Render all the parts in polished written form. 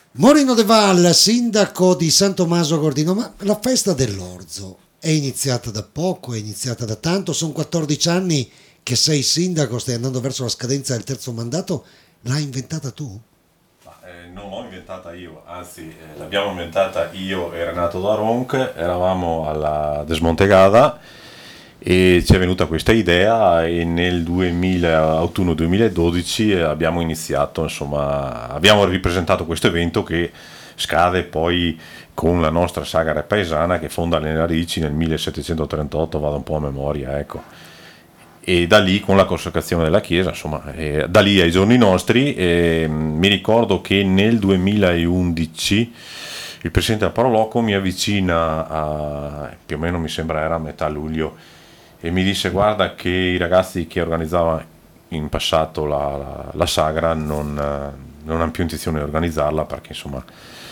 Moreno De Val, sindaco di San Tommaso Gordino, ma la festa dell'orzo è iniziata da poco, è iniziata da tanto, sono 14 anni che sei sindaco, stai andando verso la scadenza del terzo mandato, l'hai inventata tu? Non l'ho inventata io, anzi l'abbiamo inventata io e Renato Daronc, eravamo alla Desmontegada e ci è venuta questa idea e nel 2000, autunno 2012 abbiamo iniziato, insomma, abbiamo ripresentato questo evento che scade poi con la nostra sagra paesana che fonda le narici nel 1738, vado un po' a memoria, ecco. E da lì con la consacrazione della chiesa, insomma, da lì ai giorni nostri, mi ricordo che nel 2011 il presidente della Paroloco mi avvicina più o meno mi sembra era a metà luglio e mi disse guarda che i ragazzi che organizzavano in passato la sagra non hanno più intenzione di organizzarla perché insomma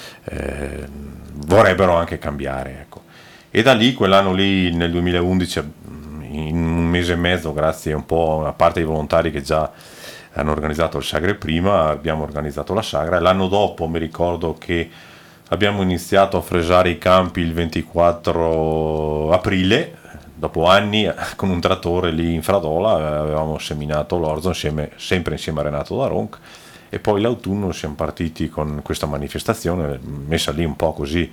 vorrebbero anche cambiare, ecco. E da lì quell'anno lì nel 2011 in un mese e mezzo, grazie un po' a una parte dei volontari che già hanno organizzato le sagre prima, abbiamo organizzato la sagra e l'anno dopo mi ricordo che abbiamo iniziato a fresare i campi il 24 aprile, dopo anni con un trattore lì in Fradola, avevamo seminato l'orzo sempre insieme a Renato Daronc e poi l'autunno siamo partiti con questa manifestazione messa lì un po' così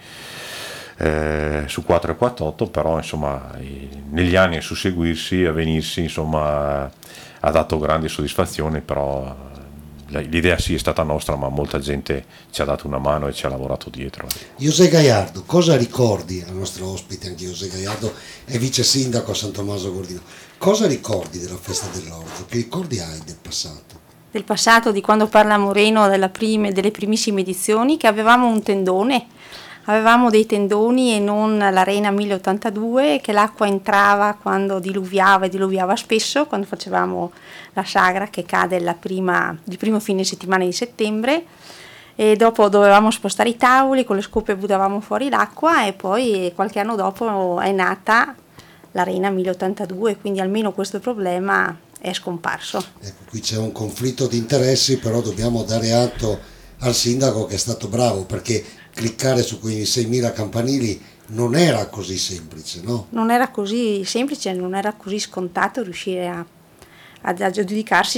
su 4 e 48, però insomma negli anni a susseguirsi, a venirsi, insomma ha dato grandi soddisfazioni, però l'idea sì è stata nostra, ma molta gente ci ha dato una mano e ci ha lavorato dietro. José Gaiardo, cosa ricordi al nostro ospite? Anche José Gaiardo è vice sindaco a San Tommaso Gordino. Cosa ricordi della festa dell'orzo? Che ricordi hai del passato? Del passato, di quando parla Moreno delle primissime edizioni, che avevamo un tendone. Avevamo dei tendoni e non l'Arena 1082, che l'acqua entrava quando diluviava e diluviava spesso, quando facevamo la sagra che cade il primo fine settimana di settembre, e dopo dovevamo spostare i tavoli, con le scope buttavamo fuori l'acqua e poi qualche anno dopo è nata l'Arena 1082, quindi almeno questo problema è scomparso. Ecco, qui c'è un conflitto di interessi, però dobbiamo dare atto al sindaco che è stato bravo, perché cliccare su quei 6.000 campanili non era così semplice, no? Non era così semplice, non era così scontato riuscire a aggiudicarsi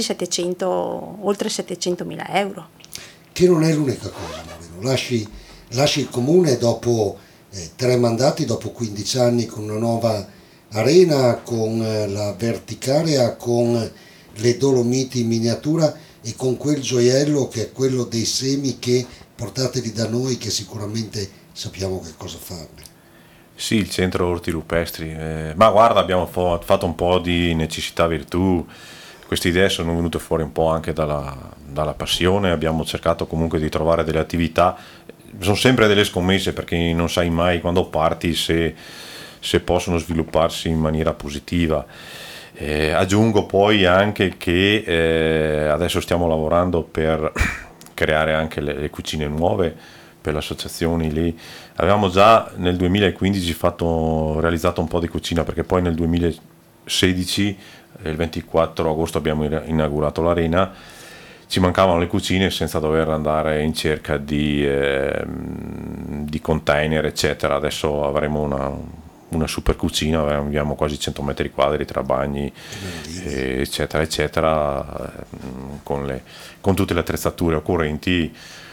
oltre 700.000 euro. Che non è l'unica cosa, Moreno. Lasci il comune dopo 3 mandati, dopo 15 anni con una nuova arena, con la verticarea, con le Dolomiti in miniatura e con quel gioiello che è quello dei semi che portateli da noi, che sicuramente sappiamo che cosa farne. Sì, il centro orti rupestri, ma guarda abbiamo fatto un po' di necessità virtù, queste idee sono venute fuori un po' anche dalla passione, abbiamo cercato comunque di trovare delle attività, sono sempre delle scommesse perché non sai mai quando parti se possono svilupparsi in maniera positiva. Aggiungo poi anche che adesso stiamo lavorando per creare anche le cucine nuove per le associazioni lì. Avevamo già nel 2015 realizzato un po' di cucina perché poi nel 2016, il 24 agosto abbiamo inaugurato l'arena, ci mancavano le cucine senza dover andare in cerca di container eccetera. Adesso avremo una super cucina, abbiamo quasi 100 metri quadri tra bagni eccetera eccetera, con tutte le attrezzature occorrenti.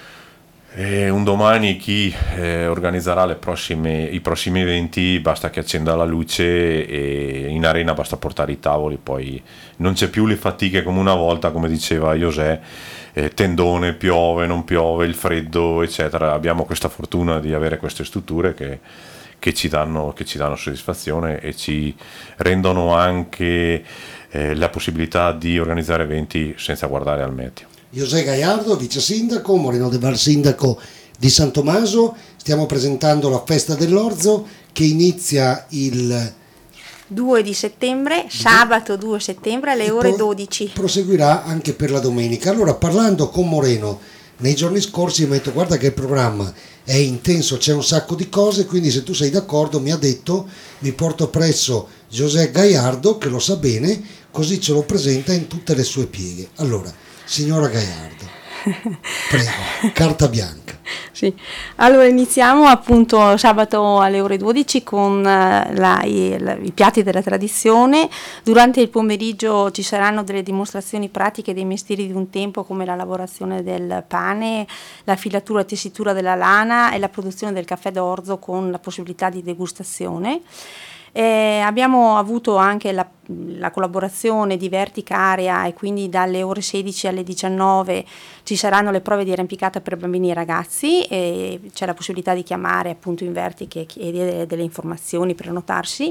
E un domani chi organizzerà i prossimi eventi basta che accenda la luce e in arena basta portare i tavoli, poi non c'è più le fatiche come una volta, come diceva José, tendone, piove, non piove, il freddo eccetera. Abbiamo questa fortuna di avere queste strutture che ci danno soddisfazione e ci rendono anche la possibilità di organizzare eventi senza guardare al meteo. José Gaiardo, vice sindaco, Moreno De Val, sindaco di San Tommaso. Stiamo presentando la festa dell'orzo che inizia il 2 di settembre, sabato 2 settembre alle ore 12. Proseguirà anche per la domenica. Allora, parlando con Moreno nei giorni scorsi, mi ha detto guarda che il programma è intenso, c'è un sacco di cose, quindi se tu sei d'accordo mi ha detto mi porto presso José Gaiardo che lo sa bene, così ce lo presenta in tutte le sue pieghe. Allora, signora Gaiardo, Prego, carta bianca. Sì. Allora iniziamo appunto sabato alle ore 12 con i piatti della tradizione. Durante il pomeriggio ci saranno delle dimostrazioni pratiche dei mestieri di un tempo, come la lavorazione del pane, la filatura e tessitura della lana e la produzione del caffè d'orzo, con la possibilità di degustazione. Abbiamo avuto anche la collaborazione di Vertica Area, e quindi dalle ore 16 alle 19 ci saranno le prove di arrampicata per bambini e ragazzi, e c'è la possibilità di chiamare appunto in Vertica e chiedere delle informazioni, prenotarsi,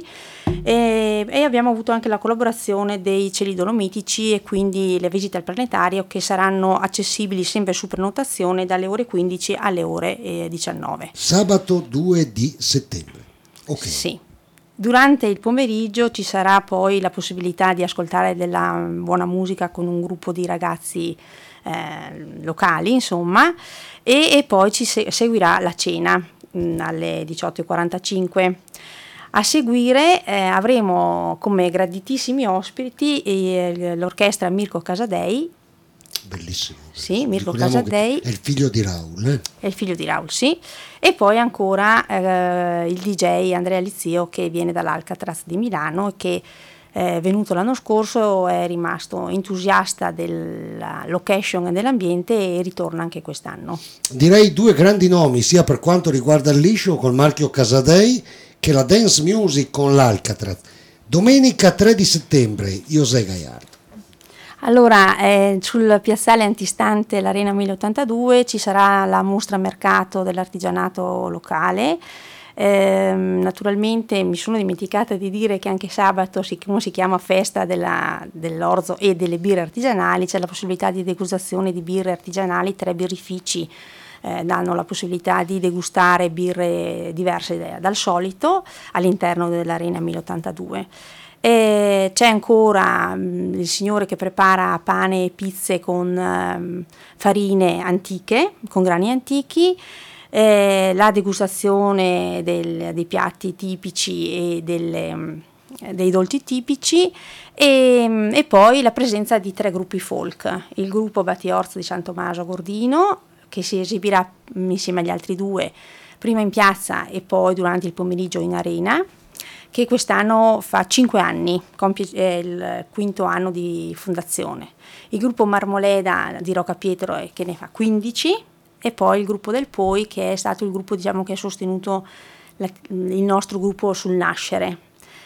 e abbiamo avuto anche la collaborazione dei cieli dolomitici e quindi le visite al planetario, che saranno accessibili sempre su prenotazione dalle ore 15 alle ore 19. Sabato 2 di settembre. Ok. Sì. Durante il pomeriggio ci sarà poi la possibilità di ascoltare della buona musica con un gruppo di ragazzi locali, insomma, e poi ci seguirà la cena alle 18:45. A seguire avremo come graditissimi ospiti l'orchestra Mirko Casadei. Bellissimo. Sì, Mirko Ricordiamo Casadei. È il figlio di Raul. È il figlio di Raul, sì. E poi ancora il DJ Andrea Lizio, che viene dall'Alcatraz di Milano e che è venuto l'anno scorso, è rimasto entusiasta della location e dell'ambiente e ritorna anche quest'anno. Direi due grandi nomi, sia per quanto riguarda il liscio col marchio Casadei che la dance music con l'Alcatraz. Domenica 3 di settembre, José Gaiardo. Allora, sul piazzale antistante l'Arena 1082 ci sarà la mostra mercato dell'artigianato locale. Naturalmente mi sono dimenticata di dire che anche sabato, siccome si chiama festa dell'orzo e delle birre artigianali, c'è la possibilità di degustazione di birre artigianali. 3 birrifici danno la possibilità di degustare birre diverse dal solito all'interno dell'Arena 1082. E c'è ancora il signore che prepara pane e pizze con farine antiche, con grani antichi, la degustazione dei piatti tipici e dei dolci tipici, e poi la presenza di 3 gruppi folk: il gruppo Battiorzo di San Tommaso a Gordino, che si esibirà insieme agli altri 2 prima in piazza e poi durante il pomeriggio in arena, che quest'anno fa 5 anni, compie il 5º anno di fondazione. Il gruppo Marmoleda di Rocca Pietro, che ne fa 15, e poi il gruppo del Poi, che è stato il gruppo, diciamo, che ha sostenuto il nostro gruppo sul nascere.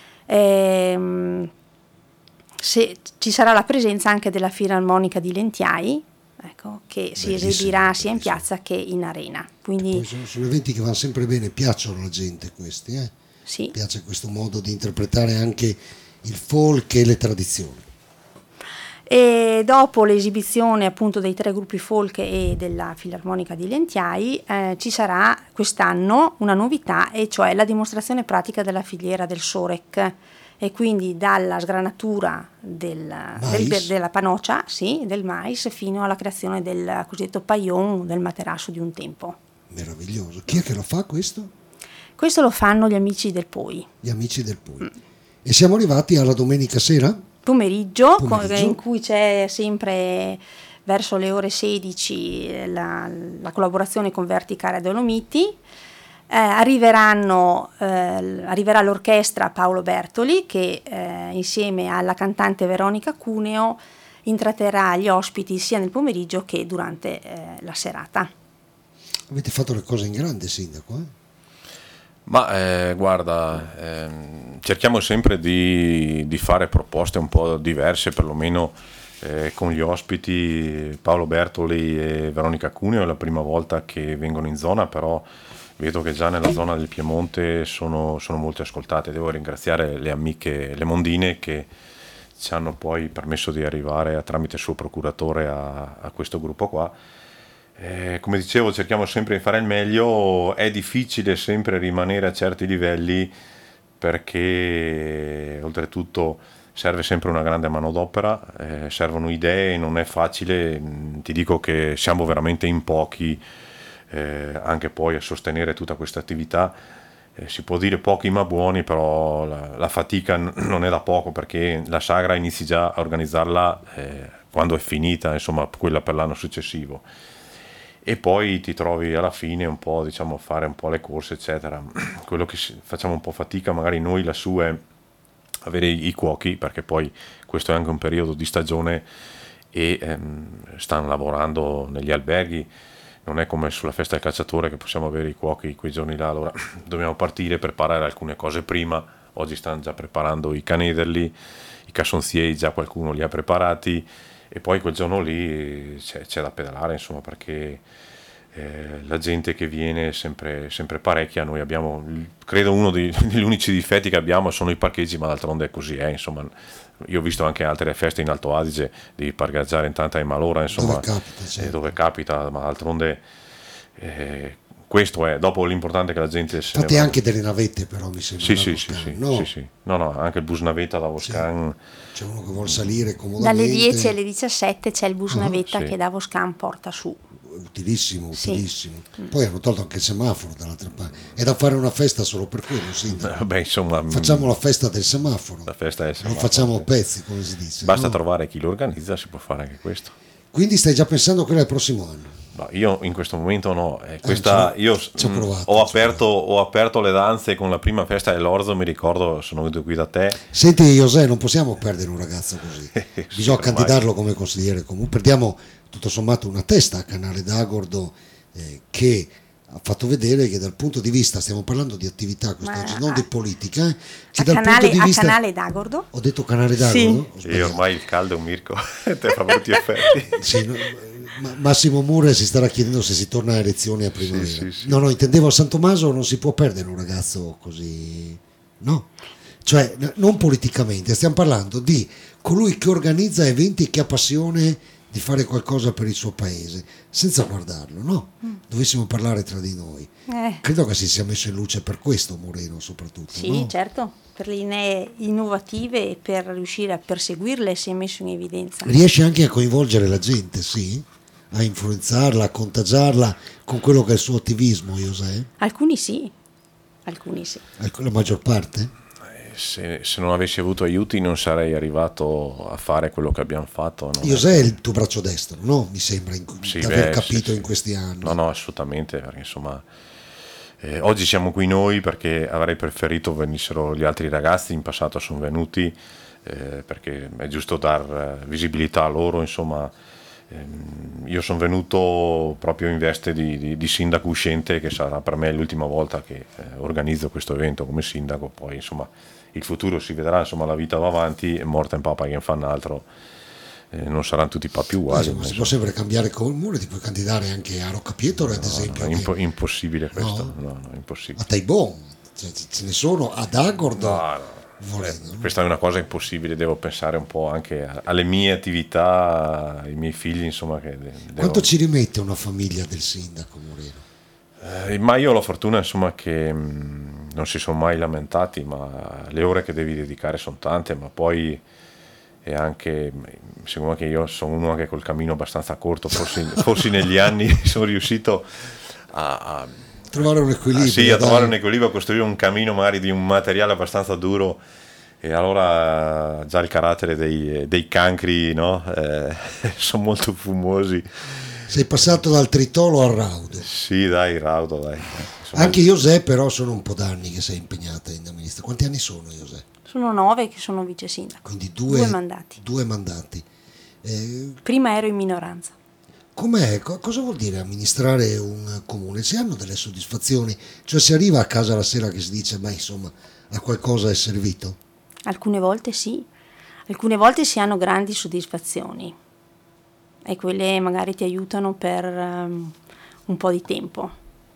Ci sarà la presenza anche della Filarmonica di Lentiai, ecco, che si esibirà sia in piazza che in arena. Quindi sono eventi che vanno sempre bene, piacciono alla gente questi, Sì. Piace questo modo di interpretare anche il folk e le tradizioni. E dopo l'esibizione appunto dei 3 gruppi folk e della Filarmonica di Lentiai, ci sarà quest'anno una novità, e cioè la dimostrazione pratica della filiera del Sorek, e quindi dalla sgranatura della panocia, sì, del mais, fino alla creazione del cosiddetto paillon, del materasso di un tempo. Meraviglioso. Chi è che lo fa questo? Questo lo fanno gli amici del Poi. Gli amici del Poi. E siamo arrivati alla domenica sera? Pomeriggio. In cui c'è sempre verso le ore 16 la collaborazione con Vertica Area Dolomiti. Arriverà l'orchestra Paolo Bertoli, che insieme alla cantante Veronica Cuneo intratterrà gli ospiti sia nel pomeriggio che durante la serata. Avete fatto le cose in grande, sindaco, Ma guarda, cerchiamo sempre di fare proposte un po' diverse, perlomeno con gli ospiti. Paolo Bertoli e Veronica Cuneo è la prima volta che vengono in zona, però vedo che già nella zona del Piemonte sono molto ascoltate. Devo ringraziare le amiche, le mondine, che ci hanno poi permesso di arrivare tramite il suo procuratore a questo gruppo qua. Come dicevo, cerchiamo sempre di fare il meglio. È difficile sempre rimanere a certi livelli, perché oltretutto serve sempre una grande manodopera, servono idee, non è facile. Ti dico che siamo veramente in pochi anche poi a sostenere tutta questa attività, si può dire pochi ma buoni, però la fatica non è da poco, perché la sagra inizi già a organizzarla quando è finita, insomma, quella per l'anno successivo, e poi ti trovi alla fine un po', diciamo, a fare un po' le corse eccetera. Quello che facciamo un po' fatica magari noi lassù è avere i cuochi, perché poi questo è anche un periodo di stagione e stanno lavorando negli alberghi. Non è come sulla festa del cacciatore che possiamo avere i cuochi quei giorni là, allora dobbiamo partire e preparare alcune cose prima. Oggi stanno già preparando i canederli, i cassonzieri, già qualcuno li ha preparati, e poi quel giorno lì c'è da pedalare, insomma, perché la gente che viene è sempre parecchia. Noi abbiamo, credo, uno degli unici difetti che abbiamo sono i parcheggi, ma d'altronde è così, insomma. Io ho visto anche altre feste in Alto Adige, devi parcheggiare in tanta e malora, insomma, dove capita, certo. Dove capita, ma d'altronde questo è. Dopo l'importante è che la gente se fate ne anche delle navette, però mi sembra, sì, no? sì. No, anche il bus navetta da Voscan. C'è uno che vuole salire comodamente. Dalle 10 alle 17 c'è il bus navetta sì. che da Voscan porta su. Utilissimo. Sì. Poi hanno tolto anche il semaforo dall'altra parte. È da fare una festa solo per quello, sindaco. Beh, insomma, Facciamo la festa del semaforo. la festa è Lo semaforo, facciamo a sì. pezzi, come si dice. Basta no? trovare chi lo organizza, si può fare anche questo. Quindi stai già pensando a quello del prossimo anno? No, io in questo momento no. Io ci ho provato, ho aperto le danze con la prima festa dell'Orzo, mi ricordo, sono venuto qui da te. Senti José, non possiamo perdere un ragazzo così. Bisogna ormai. candidarlo come consigliere comune. Perdiamo tutto sommato una testa a Canale d'Agordo, che ha fatto vedere che dal punto di vista, stiamo parlando di attività quest'oggi, non di politica, che dal punto di vista... Canale d'Agordo? Ho detto Canale d'Agordo? Sì. Ho E sbagliato. ormai il caldo è un mirco, te fa brutti effetti. Sì, Massimo Mure si starà chiedendo se si torna a elezioni a primavera. Sì. No, intendevo a San Tommaso non si può perdere un ragazzo così, no? Cioè, non politicamente, stiamo parlando di colui che organizza eventi e che ha passione di fare qualcosa per il suo paese, senza guardarlo, no? Dovessimo parlare tra di noi. Credo che si sia messo in luce per questo Moreno soprattutto. Sì, no? certo, per le linee innovative e per riuscire a perseguirle si è messo in evidenza. Riesce anche a coinvolgere la gente, sì? A influenzarla, a contagiarla con quello che è il suo attivismo, José? Alcuni sì. La maggior parte? Se non avessi avuto aiuti non sarei arrivato a fare quello che abbiamo fatto. José è il tuo braccio destro, no? Mi sembra di aver capito in questi anni. No, assolutamente, perché insomma oggi siamo qui noi perché avrei preferito venissero gli altri ragazzi, in passato sono venuti, perché è giusto dar visibilità a loro, insomma. Io sono venuto proprio in veste di sindaco uscente, che sarà per me l'ultima volta che organizzo questo evento come sindaco. Poi insomma il futuro si vedrà, insomma la vita va avanti, è morta in papa che ne fanno altro, non saranno tutti più uguali. Si può sempre cambiare comune, ti puoi candidare anche a Roccapietro ad esempio. Impossibile questo, no, impossibile. A Taibon, ce ne sono ad Agordo. No. Questa è una cosa impossibile, devo pensare un po' anche alle mie attività, ai miei figli, insomma. Quanto ci rimette una famiglia del sindaco Moreno? Ma io ho la fortuna, insomma, che non si sono mai lamentati, ma le ore che devi dedicare sono tante, ma poi è anche, secondo me, che io sono uno anche col cammino abbastanza corto, forse negli anni sono riuscito a trovare un equilibrio. Sì, a trovare un equilibrio, a costruire un cammino magari di un materiale abbastanza duro, e allora già il carattere dei cancri, no? Sono molto fumosi. Sei passato dal tritolo al raudo. Sì, dai, il raudo, dai. Anche José, però sono un po' d'anni che sei impegnata in amministrazione. Quanti anni sono, José? Sono 9 che sono vice sindaco. Quindi due mandati. Due mandati. Prima ero in minoranza. Com'è? Cosa vuol dire amministrare un comune? Si hanno delle soddisfazioni? Cioè si arriva a casa la sera che si dice, ma insomma, a qualcosa è servito? Alcune volte sì, alcune volte si hanno grandi soddisfazioni e quelle magari ti aiutano per un po' di tempo,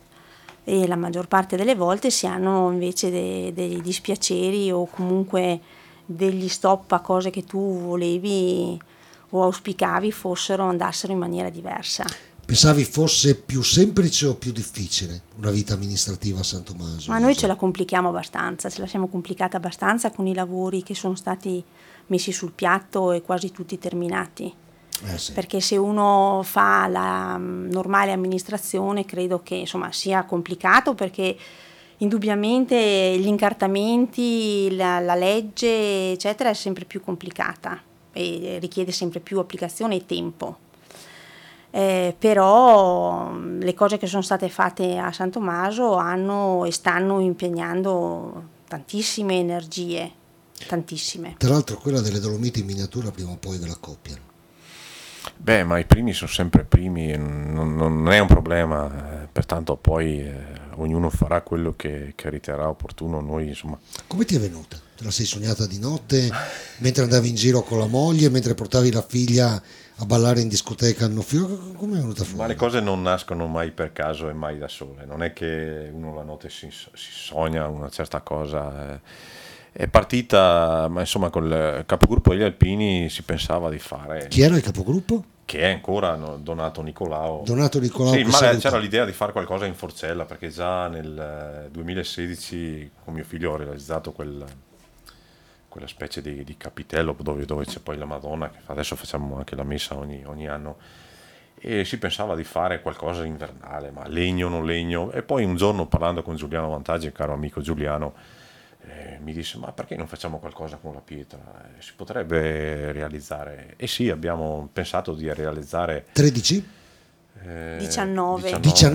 e la maggior parte delle volte si hanno invece dei dispiaceri o comunque degli stop a cose che tu volevi o auspicavi andassero in maniera diversa. Pensavi fosse più semplice o più difficile una vita amministrativa a San Tommaso? Ma noi ce la complichiamo abbastanza, ce la siamo complicata abbastanza con i lavori che sono stati messi sul piatto e quasi tutti terminati. Sì. Perché se uno fa la normale amministrazione credo che insomma sia complicato, perché indubbiamente gli incartamenti, la legge, eccetera, è sempre più complicata e richiede sempre più applicazione e tempo. Però le cose che sono state fatte a San Tommaso hanno e stanno impegnando tantissime energie, tantissime. Tra l'altro quella delle Dolomiti in miniatura prima o poi ve la copiano. Beh, ma i primi sono sempre primi, non è un problema, pertanto poi ognuno farà quello che riterrà opportuno. Noi, insomma. Come ti è venuta? Te la sei sognata di notte, mentre andavi in giro con la moglie, mentre portavi la figlia a ballare in discoteca a Nofio? Come è venuta fuori? Ma le cose non nascono mai per caso e mai da sole, non è che uno la notte si sogna una certa cosa. È partita, ma insomma, col capogruppo degli Alpini si pensava di fare. Chi era il capogruppo? Che è ancora Donato Nicolao. Donato Nicolao. Sì, ma c'era l'idea di fare qualcosa in Forcella, perché già nel 2016 con mio figlio ho realizzato quella specie di capitello dove c'è poi la Madonna, che adesso facciamo anche la messa ogni anno, e si pensava di fare qualcosa invernale, ma legno, non legno. E poi un giorno, parlando con Giuliano Vantaggi, il caro amico Giuliano, mi disse: ma perché non facciamo qualcosa con la pietra? Si potrebbe realizzare. E sì, abbiamo pensato di realizzare 13? 19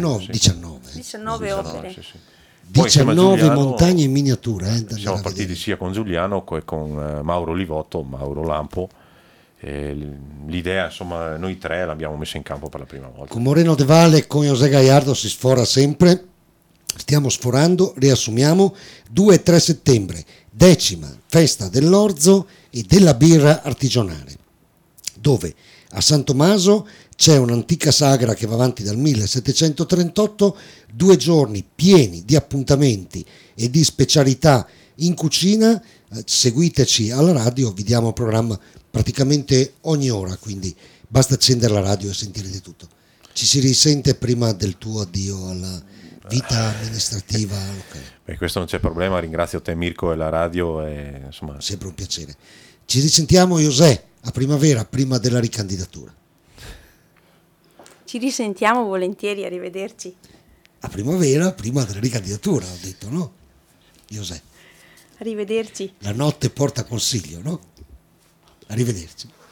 opere. Sì, sì. 19 montagne in miniatura. Siamo partiti sia con Giuliano che con Mauro Livotto, Mauro Lampo. L'idea, insomma, noi tre l'abbiamo messa in campo per la prima volta. Con Moreno De Valle e con José Gallardo si sfora sempre. Stiamo sforando, riassumiamo: 2 e 3 settembre, 10ª festa dell'orzo e della birra artigianale, dove a San Tommaso c'è un'antica sagra che va avanti dal 1738, 2 giorni pieni di appuntamenti e di specialità in cucina. Seguiteci alla radio, vi diamo un programma praticamente ogni ora, quindi basta accendere la radio e sentirete tutto. Ci si risente prima del tuo addio alla vita amministrativa locale. Beh, questo non c'è problema, ringrazio te Mirko e la radio, e insomma. Sempre un piacere. Ci risentiamo, José, a primavera, prima della ricandidatura. Ci risentiamo volentieri, arrivederci. A primavera, prima della ricandidatura, ho detto, no? José. Arrivederci. La notte porta consiglio, no? Arrivederci.